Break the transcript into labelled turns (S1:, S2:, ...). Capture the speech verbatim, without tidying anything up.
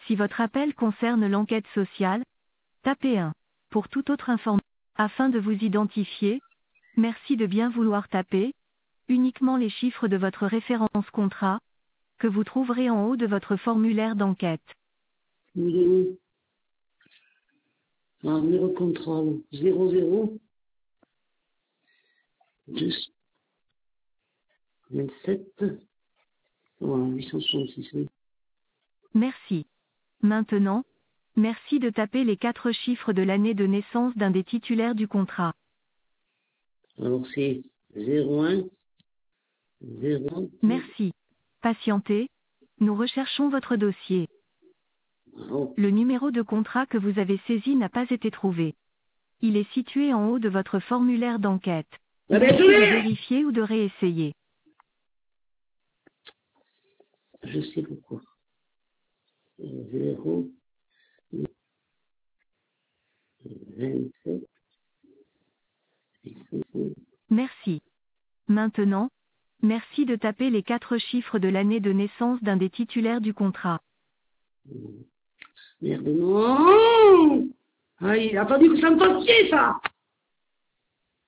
S1: Si votre appel concerne l'enquête sociale, tapez un. Pour toute autre information, afin de vous identifier, merci de bien vouloir taper uniquement les chiffres de votre référence contrat, que vous trouverez en haut de votre formulaire d'enquête.
S2: Numéro, ah, numéro de contrôle, zéro zéro, deux, vingt-sept, voilà, huit cent soixante-six, oui.
S1: Merci. Maintenant, merci de taper les quatre chiffres de l'année de naissance d'un des titulaires du contrat.
S2: Alors c'est zéro un, zéro.
S1: Merci. Patientez. Nous recherchons votre dossier.
S2: Oh.
S1: Le numéro de contrat que vous avez saisi n'a pas été trouvé. Il est situé en haut de votre formulaire d'enquête.
S2: Ah ben,
S1: Merci de
S2: tenez
S1: vérifier ou de réessayer.
S2: Je sais pourquoi. zéro, vingt-sept,
S1: Merci. Maintenant, merci de taper les quatre chiffres de l'année de naissance d'un des titulaires du contrat.
S2: merde, non! Ah, il a pas dit que ça me fasse chier, ça!